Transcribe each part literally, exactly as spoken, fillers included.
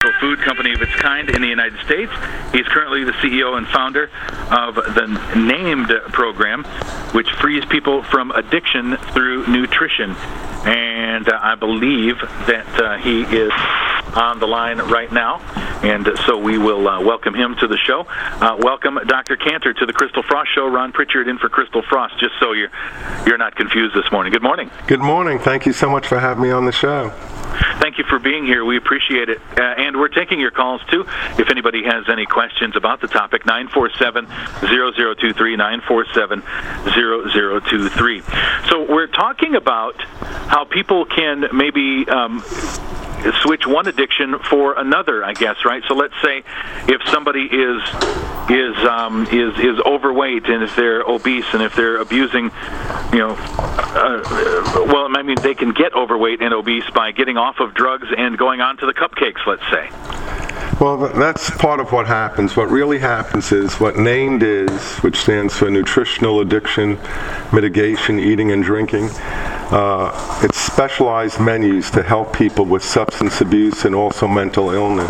food company of its kind in the United States. He's currently the C E O and founder of the Named program, which frees people from addiction through nutrition. And uh, I believe that uh, he is on the line right now, and so we will uh, welcome him to the show. Uh, welcome, Doctor Cantor, to the Crystal Frost Show. Ron Pritchard in for Crystal Frost, just so you're you're not confused this morning. Good morning. Good morning. Thank you so much for having me on the show. Thank you for being here. We appreciate it. Uh, and we're taking your calls, too. If anybody has any questions about the topic, nine four seven, zero zero two three, nine four seven, zero zero two three. So we're talking about how people can maybe um, switch one addiction for another, I guess, right? So let's say if somebody is is um, is is overweight, and if they're obese, and if they're abusing, you know, uh, well, I mean, they can get overweight and obese by getting off of drugs and going on to the cupcakes, let's say. Well, that's part of what happens. What really happens is what NAMED is, which stands for Nutritional Addiction Mitigation, Eating and Drinking. Uh, it's specialized menus to help people with substance abuse and also mental illness.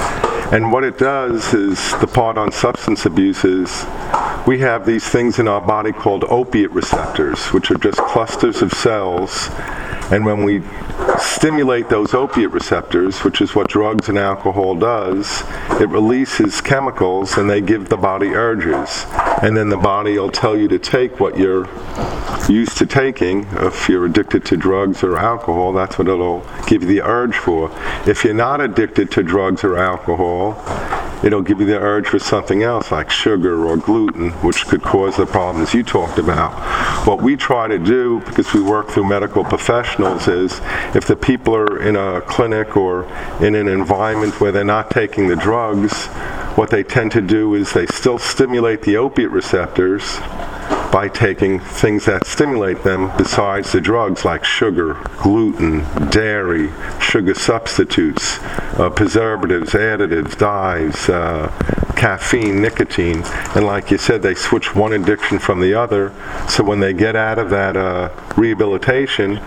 And what it does is, the part on substance abuse is, we have these things in our body called opiate receptors, which are just clusters of cells. And when we stimulate those opiate receptors, which is what drugs and alcohol does, it releases chemicals and they give the body urges. And then the body will tell you to take what you're used to taking. If you're addicted to drugs or alcohol, that's what it'll give you the urge for. If you're not addicted to drugs or alcohol, it'll give you the urge for something else like sugar or gluten, which could cause the problems you talked about. What we try to do, because we work through medical professionals, is if the people are in a clinic or in an environment where they're not taking the drugs, what they tend to do is they still stimulate the opiate receptors by taking things that stimulate them besides the drugs, like sugar, gluten, dairy, sugar substitutes, uh, preservatives, additives, dyes, uh, caffeine, nicotine. And like you said, they switch one addiction from the other, so when they get out of that uh, rehabilitation,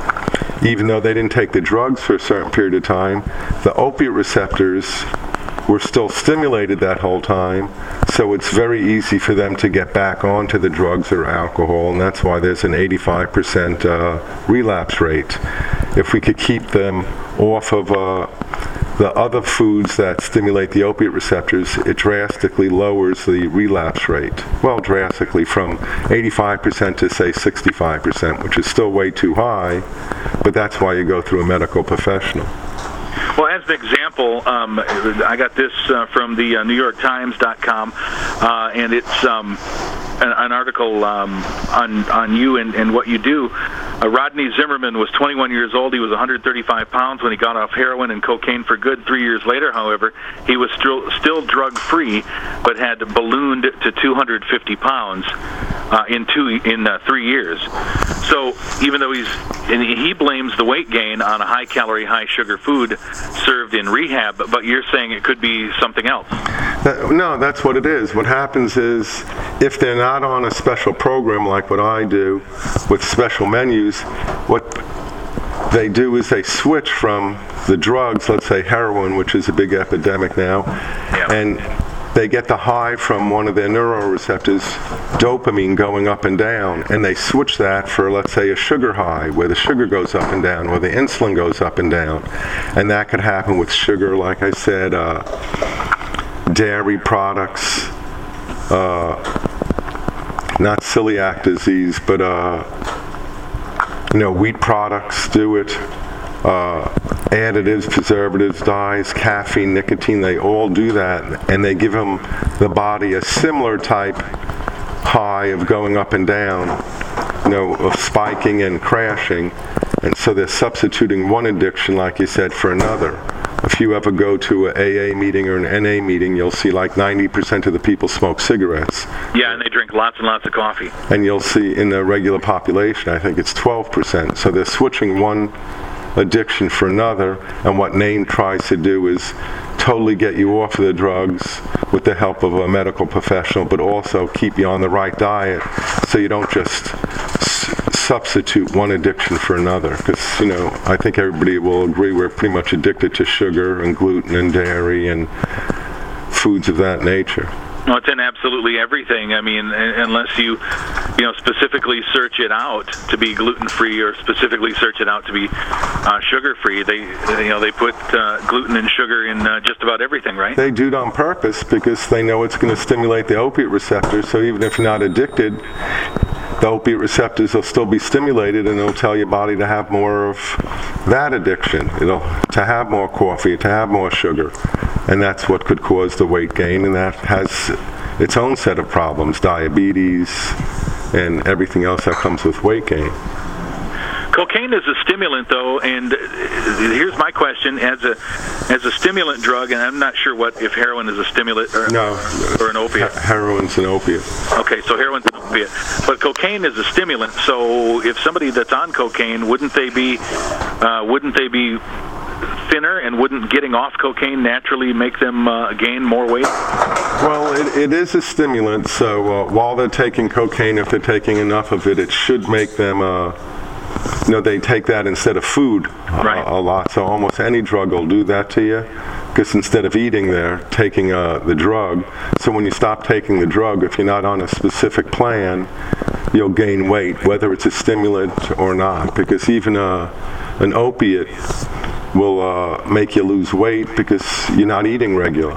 even though they didn't take the drugs for a certain period of time, the opiate receptors were still stimulated that whole time, so it's very easy for them to get back onto the drugs or alcohol, and that's why there's an eighty-five percent uh, relapse rate. If we could keep them off of uh, the other foods that stimulate the opiate receptors, it drastically lowers the relapse rate. Well, drastically, from eighty-five percent to, say, sixty-five percent, which is still way too high, but that's why you go through a medical professional. Well, as an example, um, I got this uh, from the uh, New York Times dot com, uh, and it's um, an, an article um, on on you and, and what you do. Uh, Rodney Zimmerman was twenty-one years old. He was one hundred thirty-five pounds when he got off heroin and cocaine for good. Three years later, however, he was still, still drug-free, but had ballooned to two hundred fifty pounds uh, in two in uh, three years. So even though he's, and he blames the weight gain on a high-calorie, high-sugar food served in rehab, but you're saying it could be something else. That, no, that's what it is. What happens is, if they're not on a special program like what I do with special menus, what they do is they switch from the drugs, let's say heroin, which is a big epidemic now, yeah. and they get the high from one of their neuroreceptors, dopamine, going up and down, and they switch that for, let's say, a sugar high, where the sugar goes up and down, where the insulin goes up and down. And that could happen with sugar, like I said, uh, dairy products, uh, not celiac disease, but uh, you know, wheat products do it. Uh, additives, preservatives, dyes, caffeine, nicotine, they all do that, and they give them, the body, a similar type high of going up and down, you know, of spiking and crashing, and so they're substituting one addiction, like you said, for another. If you ever go to an A A meeting or an N A meeting, you'll see like ninety percent of the people smoke cigarettes. Yeah, and they drink lots and lots of coffee. And you'll see in the regular population, I think it's twelve percent. So they're switching one addiction for another, and what NAMED tries to do is totally get you off of the drugs with the help of a medical professional, but also keep you on the right diet so you don't just s- substitute one addiction for another, because, you know, I think everybody will agree we're pretty much addicted to sugar and gluten and dairy and foods of that nature. Well, it's in absolutely everything. I mean, unless you, you know, specifically search it out to be gluten-free or specifically search it out to be uh, sugar-free, they, you know, they put uh, gluten and sugar in uh, just about everything, right? They do it on purpose because they know it's going to stimulate the opiate receptors. So even if you're not addicted, the opiate receptors will still be stimulated, and it'll tell your body to have more of that addiction. It'll to have more coffee, to have more sugar. And that's what could cause the weight gain, and that has its own set of problems, diabetes and everything else that comes with weight gain. Cocaine is a stimulant, though, and here's my question: as a as a stimulant drug, and I'm not sure what if heroin is a stimulant or, no, or an opiate. He- heroin's an opiate. Okay, so heroin's an opiate, but cocaine is a stimulant. So if somebody that's on cocaine, wouldn't they be uh, wouldn't they be thinner, and wouldn't getting off cocaine naturally make them uh, gain more weight? Well, it, it is a stimulant, so uh, while they're taking cocaine, if they're taking enough of it, it should make them, uh, you know, they take that instead of food right. a, a lot. So almost any drug will do that to you, because instead of eating, they're taking uh, the drug. So when you stop taking the drug, if you're not on a specific plan, you'll gain weight, whether it's a stimulant or not, because even uh, an opiate will uh, make you lose weight because you're not eating regular.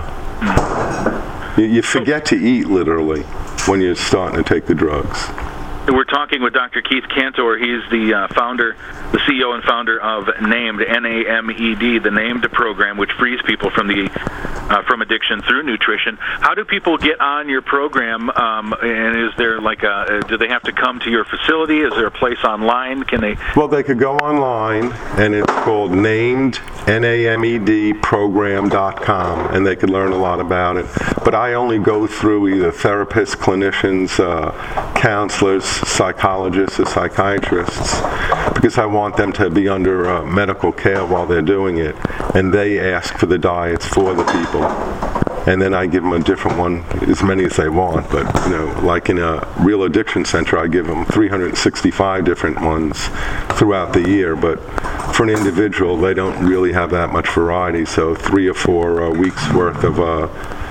You, you forget to eat, literally, when you're starting to take the drugs. We're talking with Doctor Keith Kantor. He's the uh, founder, the C E O and founder of NAMED, N A M E D, the NAMED program, which frees people from the uh, from addiction through nutrition. How do people get on your program? Um, and is there like a, do they have to come to your facility? Is there a place online? Can they? Well, they could go online, and it's called NAMED, N A M E D program dot com, and they could learn a lot about it. But I only go through either therapists, clinicians, uh, counselors, psychologists, or psychiatrists, because I want them to be under uh, medical care while they're doing it, and they ask for the diets for the people, and then I give them a different one, as many as they want. But, you know, like in a real addiction center, I give them three hundred sixty-five different ones throughout the year, but for an individual, they don't really have that much variety, so three or four uh, weeks worth of uh,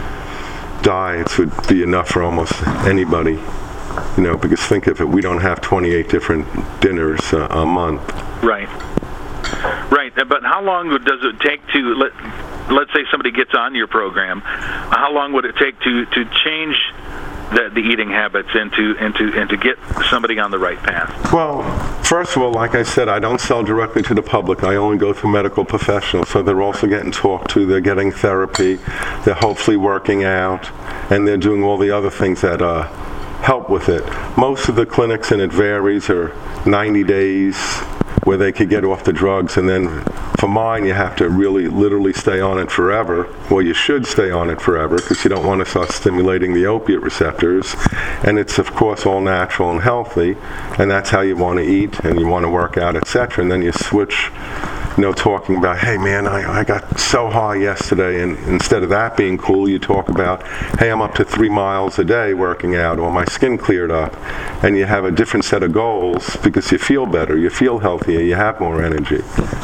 diets would be enough for almost anybody. You know, because think of it, we don't have twenty-eight different dinners uh, a month. Right. Right. But how long does it take to, let, let's say somebody gets on your program, how long would it take to, to change the, the eating habits and to, and, to, and to get somebody on the right path? Well, first of all, like I said, I don't sell directly to the public. I only go through medical professionals, so they're also getting talked to, they're getting therapy, they're hopefully working out, and they're doing all the other things that uh, help with it. Most of the clinics, and it varies, are ninety days where they could get off the drugs, and then for mine you have to really literally stay on it forever. Well, you should stay on it forever because you don't want to start stimulating the opiate receptors, and it's of course all natural and healthy, and that's how you want to eat and you want to work out, et cetera. And then you switch, you know, talking about, hey man, I, I got so high yesterday, and instead of that being cool, you talk about, hey, I'm up to three miles a day working out, or my skin cleared up, and you have a different set of goals because you feel better, you feel healthier, you have more energy.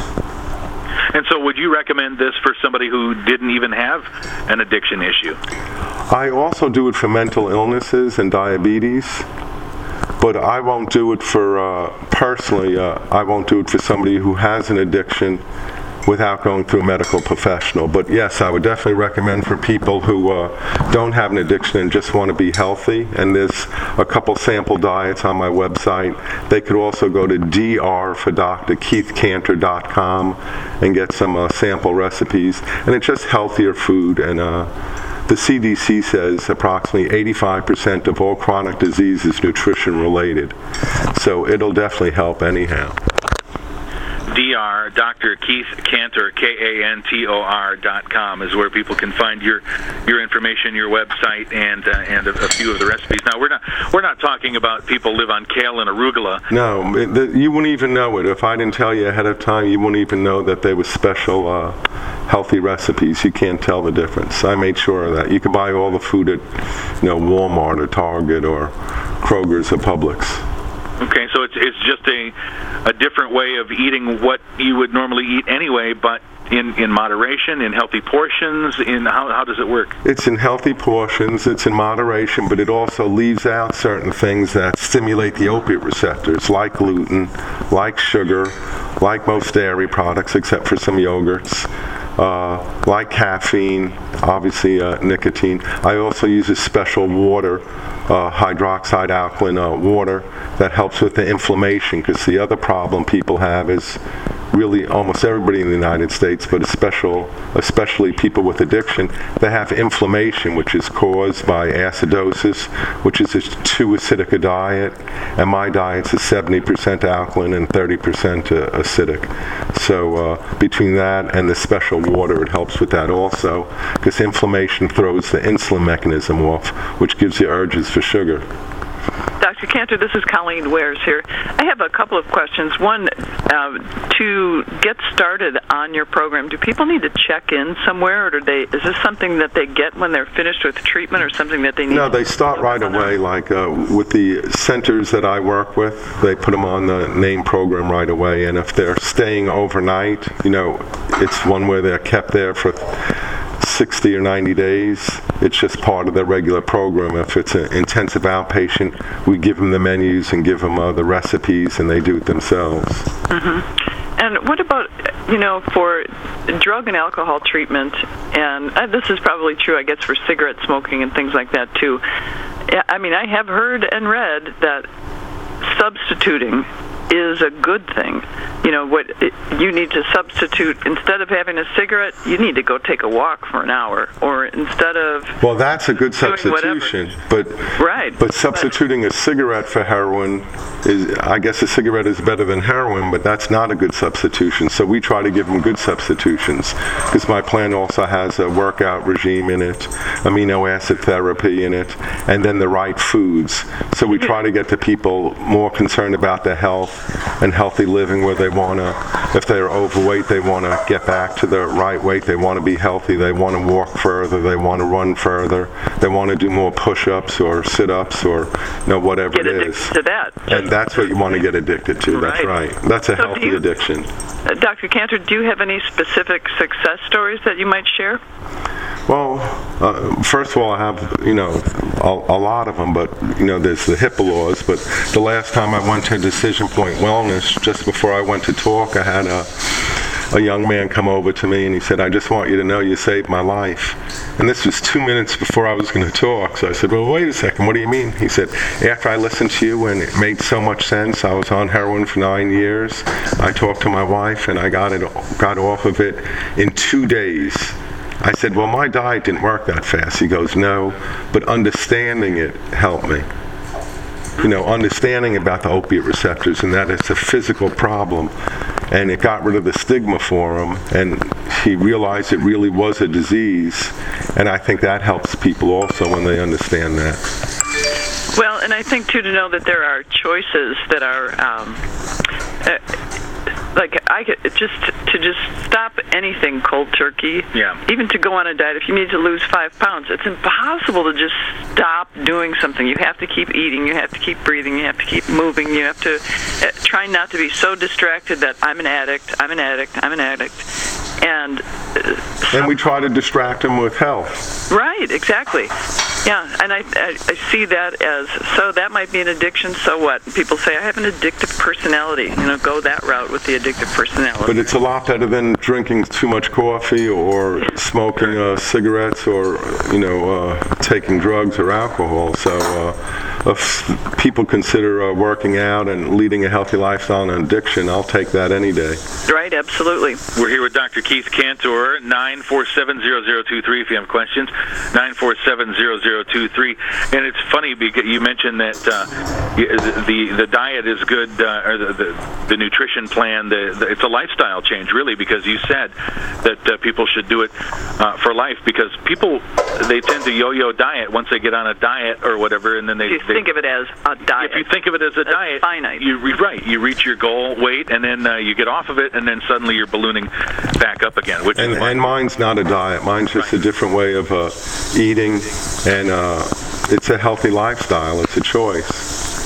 And so would you recommend this for somebody who didn't even have an addiction issue? I also do it for mental illnesses and diabetes. But I won't do it for, uh, personally, uh, I won't do it for somebody who has an addiction without going through a medical professional. But yes, I would definitely recommend for people who uh, don't have an addiction and just want to be healthy. And there's a couple sample diets on my website. They could also go to D R for Doctor Keith Kantor dot com and get some uh, sample recipes. And it's just healthier food. And uh, the C D C says approximately eighty-five percent of all chronic disease is nutrition related. So it'll definitely help anyhow. D R, Doctor Keith Kantor, K A N T O R dot com is where people can find your your information, your website, and uh, and a, a few of the recipes. Now we're not we're not talking about people live on kale and arugula. No, it, the, you wouldn't even know it. If I didn't tell you ahead of time, you wouldn't even know that there was special uh, healthy recipes. You can't tell the difference. I made sure of that. You can buy all the food at, you know, Walmart or Target or Kroger's or Publix. Okay, so it's it's just a a different way of eating what you would normally eat anyway, but in, in moderation, in healthy portions. In how how does it work? It's in healthy portions. It's in moderation, but it also leaves out certain things that stimulate the opiate receptors, like gluten, like sugar, like most dairy products, except for some yogurts. Uh, like caffeine, obviously uh, nicotine. I also use a special water, uh, hydroxide alkaline uh, water that helps with the inflammation, because the other problem people have is really almost everybody in the United States, but especially, especially people with addiction, they have inflammation, which is caused by acidosis, which is a too acidic a diet, and my diet's a seventy percent alkaline and thirty percent uh, acidic. So uh, between that and the special water, it helps with that also, because inflammation throws the insulin mechanism off, which gives you urges for sugar. Doctor Cantor, this is Colleen Wares here. I have a couple of questions. One, uh, to get started on your program, do people need to check in somewhere, or do they? Is this something that they get when they're finished with treatment, or something that they need? No, they start right away. Like uh, with the centers that I work with, they put them on the NAME program right away. And if they're staying overnight, you know, it's one where they're kept there for sixty or ninety days. It's just part of their regular program. If it's an intensive outpatient, we give them the menus and give them uh, the recipes, and they do it themselves. Mm-hmm. And what about, you know, for drug and alcohol treatment, and uh, this is probably true, I guess, for cigarette smoking and things like that, too. I mean, I have heard and read that substituting is a good thing. You know, what it, you need to substitute, instead of having a cigarette, you need to go take a walk for an hour, or instead of well, that's a good substitution. But right, but substituting but, a cigarette for heroin is, I guess, a cigarette is better than heroin, but that's not a good substitution. So we try to give them good substitutions, because my plan also has a workout regime in it, amino acid therapy in it, and then the right foods. So we try to get the people more concerned about their health and healthy living, where they want to, if they're overweight, they want to get back to the right weight, they want to be healthy, they want to walk further, they want to run further, they want to do more push-ups or sit-ups, or you know, whatever get it is. To that. And that's what you want to get addicted to. That's right. right. That's a so healthy you, addiction. Uh, Doctor Cantor, do you have any specific success stories that you might share? Well, uh, first of all, I have, you know, a, a lot of them, but, you know, there's the HIPAA laws. But the last time I went to Decision Point Wellness, just before I went to talk, I had a, a young man come over to me, and he said, "I just want you to know you saved my life." And this was two minutes before I was going to talk. So I said, "Well, wait a second, what do you mean?" He said, "After I listened to you, and it made so much sense, I was on heroin for nine years. I talked to my wife, and I got it, got off of it in two days. I said, "Well, my diet didn't work that fast." He goes, "No, but understanding it helped me." You know, understanding about the opiate receptors, and that it's a physical problem, and it got rid of the stigma for him, and he realized it really was a disease, and I think that helps people also when they understand that. Well, and I think, too, to know that there are choices that are, um, uh, like, I could just to just stop anything cold turkey. Yeah. Even to go on a diet, if you need to lose five pounds, it's impossible to just stop doing something. You have to keep eating. You have to keep breathing. You have to keep moving. You have to uh, try not to be so distracted that I'm an addict, I'm an addict, I'm an addict. And uh, and we try to distract them with health. Right, exactly. Yeah, and I, I I see that as, so that might be an addiction, so what? People say, I have an addictive personality. You know, go that route with the addictive personality. But it's a lot better than drinking too much coffee, or smoking uh, cigarettes, or, you know, uh, taking drugs or alcohol. So uh, if people consider uh, working out and leading a healthy lifestyle and addiction, I'll take that any day. Right, absolutely. We're here with Doctor Keith Cantor, nine four seven, zero zero two three if you have questions, nine four seven, zero zero two three. And it's funny because you mentioned that uh, the the diet is good, uh, or the, the the nutrition plan. The, the it's a lifestyle change, really, because you said that uh, people should do it uh, for life, because people, they tend to yo-yo diet once they get on a diet or whatever, and then they, you they think of it as a diet. If you think of it as a That's diet, finite. You right, you reach your goal weight, and then uh, you get off of it, and then suddenly you're ballooning back up again. Which and, is and mine's not a diet. Mine's just right. a different way of uh, eating, and uh, it's a healthy lifestyle. It's a choice.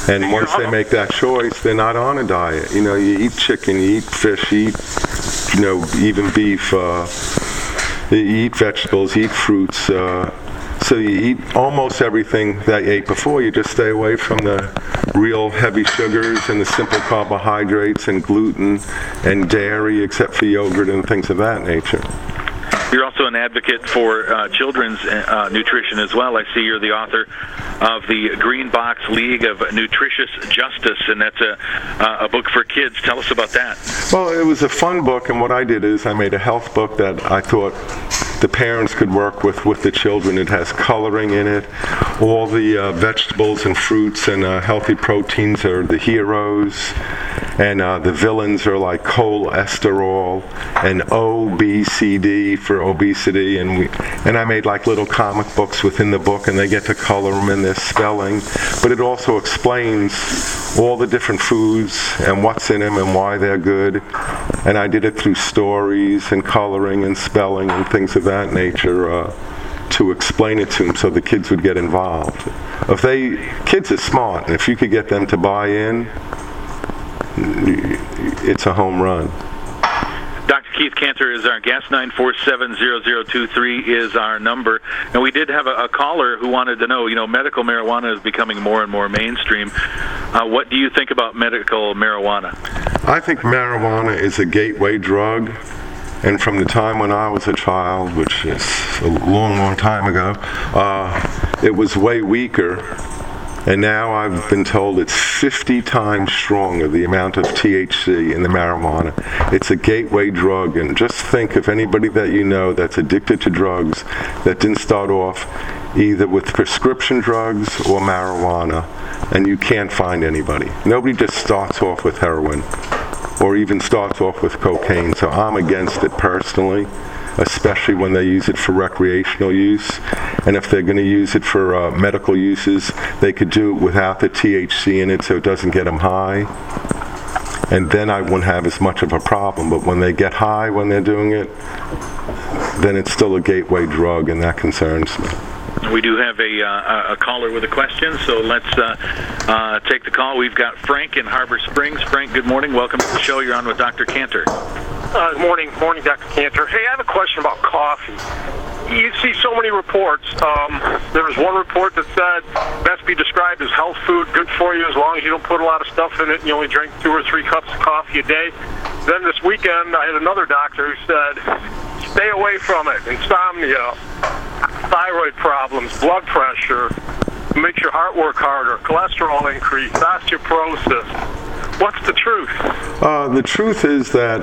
And once they make that choice, they're not on a diet. You know, you eat chicken, you eat fish, you eat, you know, even beef, uh, you eat vegetables, you eat fruits. Uh, so you eat almost everything that you ate before. You just stay away from the real heavy sugars and the simple carbohydrates and gluten and dairy, except for yogurt and things of that nature. You're also an advocate for uh, children's uh, nutrition as well. I see you're the author of the Green Box League of Nutritious Justice, and that's a, uh, a book for kids. Tell us about that. Well, it was a fun book, and what I did is I made a health book that I thought the parents could work with with the children. It has coloring in it. All the uh, vegetables and fruits and uh, healthy proteins are the heroes, and uh, the villains are like cholesterol and O B C D for obesity. And we and I made like little comic books within the book, and they get to color them in their spelling. But it also explains all the different foods and what's in them and why they're good. And I did it through stories and coloring and spelling and things of that nature uh, to explain it to them so the kids would get involved. If they, kids are smart, and if you could get them to buy in, it's a home run. Doctor Keith Cantor is our guest. nine four seven, zero zero two three is our number. And we did have a, a caller who wanted to know, you know, medical marijuana is becoming more and more mainstream. Uh, what do you think about medical marijuana? I think marijuana is a gateway drug. And from the time when I was a child, which is a long, long time ago, uh, it was way weaker. And now I've been told it's fifty times stronger, the amount of T H C in the marijuana. It's a gateway drug, and just think of anybody that you know that's addicted to drugs that didn't start off either with prescription drugs or marijuana, and you can't find anybody. Nobody just starts off with heroin or even starts off with cocaine, so I'm against it personally, especially when they use it for recreational use. And if they're going to use it for uh, medical uses, they could do it without the T H C in it so it doesn't get them high. And then I wouldn't have as much of a problem. But when they get high when they're doing it, then it's still a gateway drug, and that concerns me. We do have a, uh, a caller with a question, so let's uh, uh, take the call. We've got Frank in Harbor Springs. Frank, good morning. Welcome to the show. You're on with Doctor Cantor. Uh, morning, morning, Doctor Cantor. Hey, I have a question about coffee. You see so many reports. Um, there was one report that said best be described as health food, good for you as long as you don't put a lot of stuff in it and you only drink two or three cups of coffee a day. Then this weekend, I had another doctor who said stay away from it. Insomnia, thyroid problems, blood pressure, makes your heart work harder, cholesterol increase, osteoporosis. What's the truth? Uh, the truth is that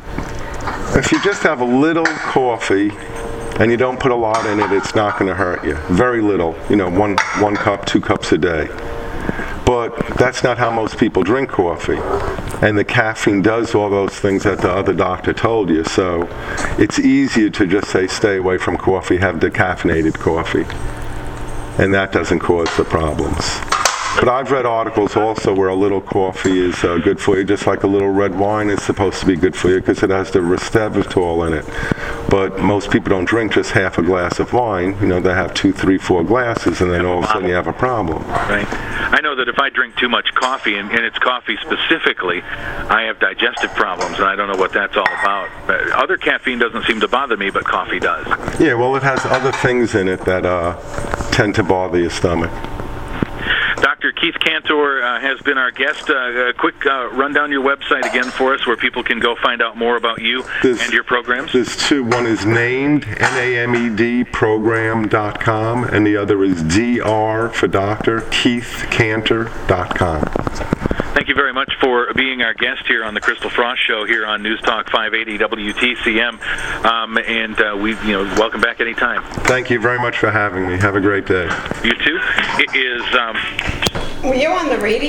if you just have a little coffee and you don't put a lot in it, it's not going to hurt you. Very little, you know, one one cup, two cups a day. But that's not how most people drink coffee. And the caffeine does all those things that the other doctor told you. So it's easier to just say stay away from coffee, have decaffeinated coffee. And that doesn't cause the problems. But I've read articles also where a little coffee is uh, good for you, just like a little red wine is supposed to be good for you because it has the resveratrol in it. But most people don't drink just half a glass of wine. You know, they have two, three, four glasses, and then all of a sudden you have a problem. Right. I know that if I drink too much coffee, and, and it's coffee specifically, I have digestive problems, and I don't know what that's all about. But other caffeine doesn't seem to bother me, but coffee does. Yeah, well, it has other things in it that uh, tend to bother your stomach. Doctor Keith Cantor uh, has been our guest. Uh, a quick uh, rundown your website again for us where people can go find out more about you there's, and your programs. There's two. One is named, N A M E D, program dot com, and the other is D R for Doctor Keith Cantor dot com. Thank you very much for being our guest here on the Crystal Frost Show here on News Talk five eighty W T C M. Um, and uh, we, you know, welcome back anytime. Thank you very much for having me. Have a great day. You too. It is. Um, Were you on the radio?